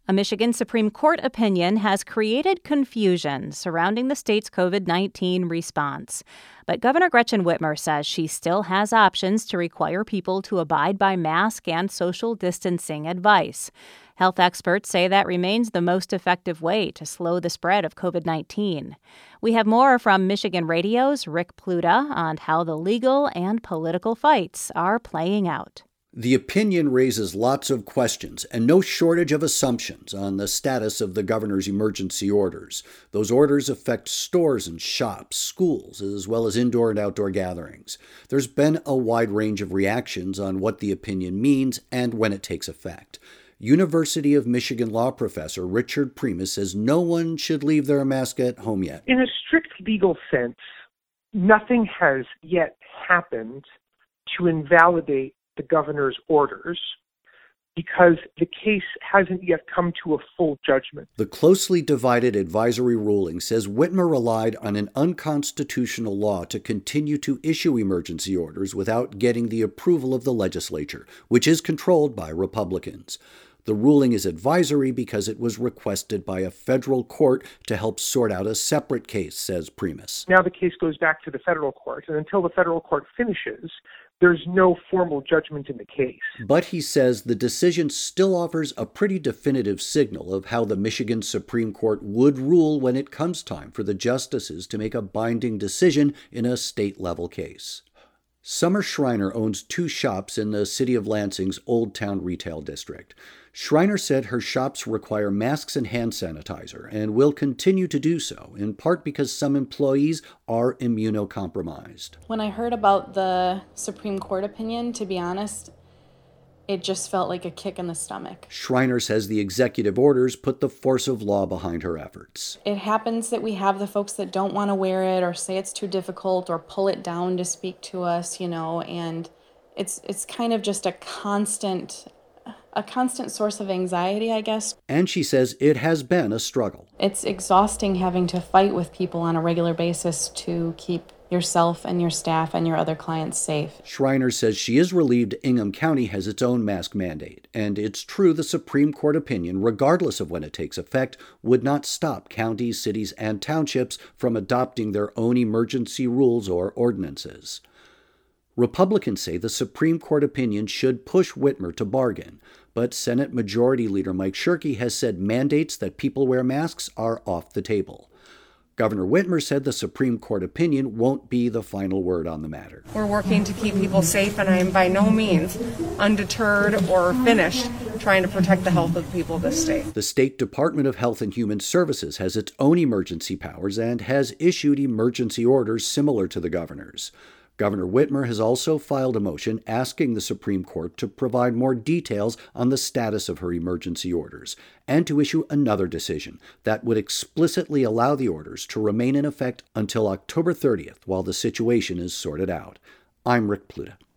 A Michigan Supreme Court opinion has created confusion surrounding the state's COVID-19 response. But Governor Gretchen Whitmer says she still has options to require people to abide by mask and social distancing advice. Health experts say that remains the most effective way to slow the spread of COVID-19. We have more from Michigan Radio's Rick Pluta on how the legal and political fights are playing out. The opinion raises lots of questions and no shortage of assumptions on the status of the governor's emergency orders. Those orders affect stores and shops, schools, as well as indoor and outdoor gatherings. There's been a wide range of reactions on what the opinion means and when it takes effect. University of Michigan law professor Richard Primus says no one should leave their mask at home yet. In a strict legal sense, nothing has yet happened to invalidate the governor's orders because the case hasn't yet come to a full judgment. The closely divided advisory ruling says Whitmer relied on an unconstitutional law to continue to issue emergency orders without getting the approval of the legislature, which is controlled by Republicans. The ruling is advisory because it was requested by a federal court to help sort out a separate case, says Primus. Now the case goes back to the federal court, and until the federal court finishes, there's no formal judgment in the case. But he says the decision still offers a pretty definitive signal of how the Michigan Supreme Court would rule when it comes time for the justices to make a binding decision in a state-level case. Summer Schreiner owns 2 shops in the city of Lansing's Old Town Retail District. Schreiner said her shops require masks and hand sanitizer and will continue to do so, in part because some employees are immunocompromised. When I heard about the Supreme Court opinion, to be honest, it just felt like a kick in the stomach. Schreiner says the executive orders put the force of law behind her efforts. It happens that we have the folks that don't want to wear it or say it's too difficult or pull it down to speak to us, and it's kind of just a constant source of anxiety, I guess. And she says it has been a struggle. It's exhausting having to fight with people on a regular basis to keep yourself and your staff and your other clients safe. Schreiner says she is relieved Ingham County has its own mask mandate, and it's true the Supreme Court opinion, regardless of when it takes effect, would not stop counties, cities, and townships from adopting their own emergency rules or ordinances. Republicans say the Supreme Court opinion should push Whitmer to bargain, but Senate Majority Leader Mike Shirkey has said mandates that people wear masks are off the table. Governor Whitmer said the Supreme Court opinion won't be the final word on the matter. We're working to keep people safe, and I am by no means undeterred or finished trying to protect the health of the people of this state. The State Department of Health and Human Services has its own emergency powers and has issued emergency orders similar to the governor's. Governor Whitmer has also filed a motion asking the Supreme Court to provide more details on the status of her emergency orders and to issue another decision that would explicitly allow the orders to remain in effect until October 30th while the situation is sorted out. I'm Rick Pluta.